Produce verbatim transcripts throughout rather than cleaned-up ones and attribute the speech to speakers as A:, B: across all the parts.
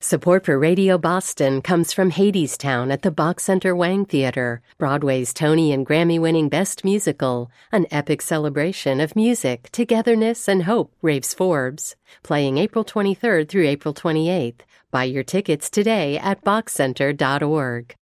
A: Support for Radio Boston comes from Hadestown at the Bach Center Wang Theater, Broadway's Tony and Grammy-winning Best Musical, an epic celebration of music, togetherness, and hope, raves Forbes. Playing April twenty-third through April twenty-eighth. Buy your tickets today at bach center dot org.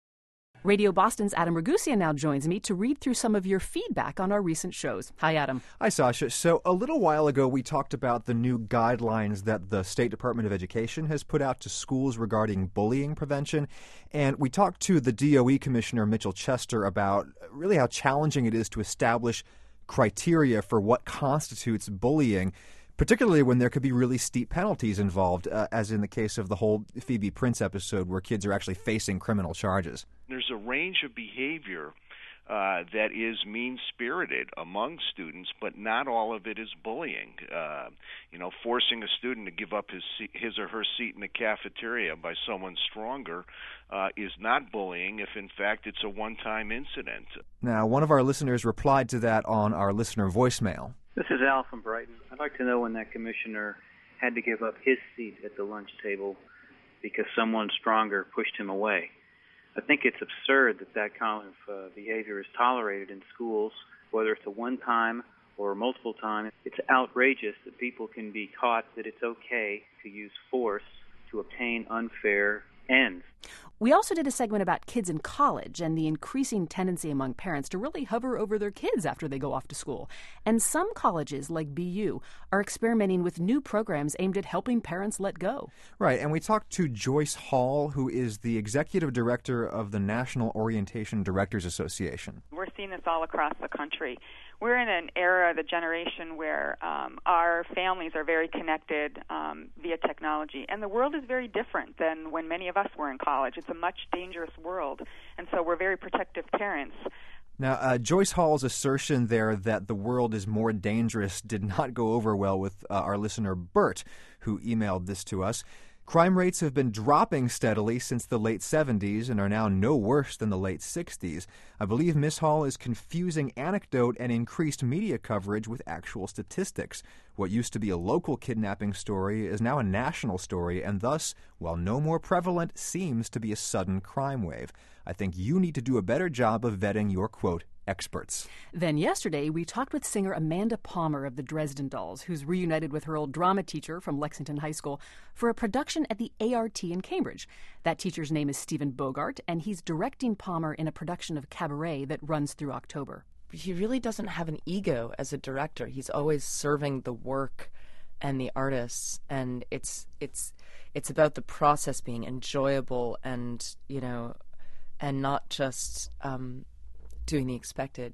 B: Radio Boston's Adam Ragusea now joins me to read through some of your feedback on our recent shows. Hi, Adam.
C: Hi, Sasha. So a little while ago, we talked about the new guidelines that the State Department of Education has put out to schools regarding bullying prevention. And we talked to the D O E Commissioner, Mitchell Chester, about really how challenging it is to establish criteria for what constitutes bullying, particularly when there could be really steep penalties involved, uh, as in the case of the whole Phoebe Prince episode where kids are actually facing criminal charges.
D: There's a range of behavior uh, that is mean-spirited among students, but not all of it is bullying. Uh, you know, forcing a student to give up his seat, his or her seat in the cafeteria by someone stronger uh, is not bullying if, in fact, it's a one-time incident.
C: Now, one of our listeners replied to that on our listener voicemail.
E: This is Al from Brighton. I'd like to know when that commissioner had to give up his seat at the lunch table because someone stronger pushed him away. I think it's absurd that that kind of uh, behavior is tolerated in schools, whether it's a one-time or multiple time. It's outrageous that people can be taught that it's okay to use force to obtain unfair ends.
B: We also did a segment about kids in college and the increasing tendency among parents to really hover over their kids after they go off to school. And some colleges, like B U, are experimenting with new programs aimed at helping parents let go.
C: Right, and we talked to Joyce Hall, who is the executive director of the National Orientation Directors Association.
F: We're seeing this all across the country. We're in an era, the generation, where um, our families are very connected um, via technology, and the world is very different than when many of us were in college. It's a much dangerous world, and so we're very protective parents.
C: Now, uh, Joyce Hall's assertion there that the world is more dangerous did not go over well with uh, our listener Bert, who emailed this to us. Crime rates have been dropping steadily since the late seventies and are now no worse than the late sixties. I believe Miss Hall is confusing anecdote and increased media coverage with actual statistics. What used to be a local kidnapping story is now a national story, and thus, while no more prevalent, seems to be a sudden crime wave. I think you need to do a better job of vetting your, quote, experts.
B: Then yesterday, we talked with singer Amanda Palmer of the Dresden Dolls, who's reunited with her old drama teacher from Lexington High School for a production at the A R T in Cambridge. That teacher's name is Stephen Bogart, and he's directing Palmer in a production of Cabaret that runs through October.
G: He really doesn't have an ego as a director. He's always serving the work and the artists, and it's it's it's about the process being enjoyable and, you know, and not just um, doing the expected.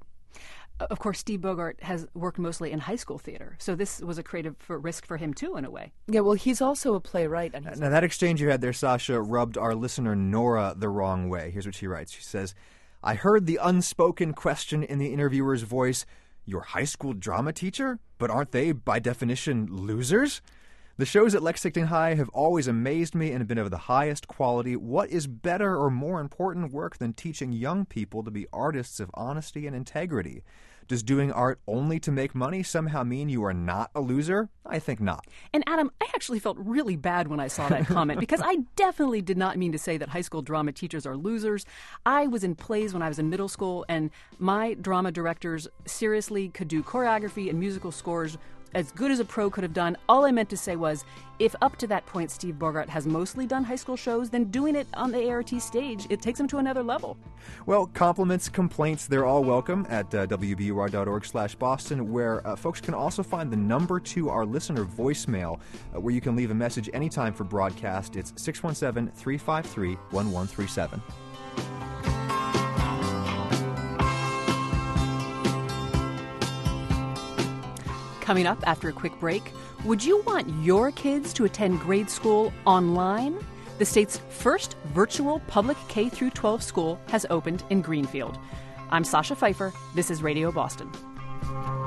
B: Of course, Steve Bogart has worked mostly in high school theater, so this was a creative risk for him, too, in a way.
G: Yeah, well, he's also a playwright. And he's
C: now, that exchange you had there, Sasha, rubbed our listener Nora the wrong way. Here's what she writes. She says, I heard the unspoken question in the interviewer's voice, your high school drama teacher? But aren't they, by definition, losers? The shows at Lexington High have always amazed me and have been of the highest quality. What is better or more important work than teaching young people to be artists of honesty and integrity? Does doing art only to make money somehow mean you are not a loser? I think not.
B: And Adam, I actually felt really bad when I saw that comment because I definitely did not mean to say that high school drama teachers are losers. I was in plays when I was in middle school, and my drama directors seriously could do choreography and musical scores as good as a pro could have done. All I meant to say was, if up to that point Steve Bogart has mostly done high school shows, then doing it on the A R T stage, it takes him to another level.
C: Well, compliments, complaints, they're all welcome at uh, W B U R dot org slash Boston, where uh, folks can also find the number to our listener voicemail, uh, where you can leave a message anytime for broadcast. It's six one seven, three five three, one one three seven.
B: Coming up after a quick break, would you want your kids to attend grade school online? The state's first virtual public K through twelve school has opened in Greenfield. I'm Sasha Pfeiffer. This is Radio Boston.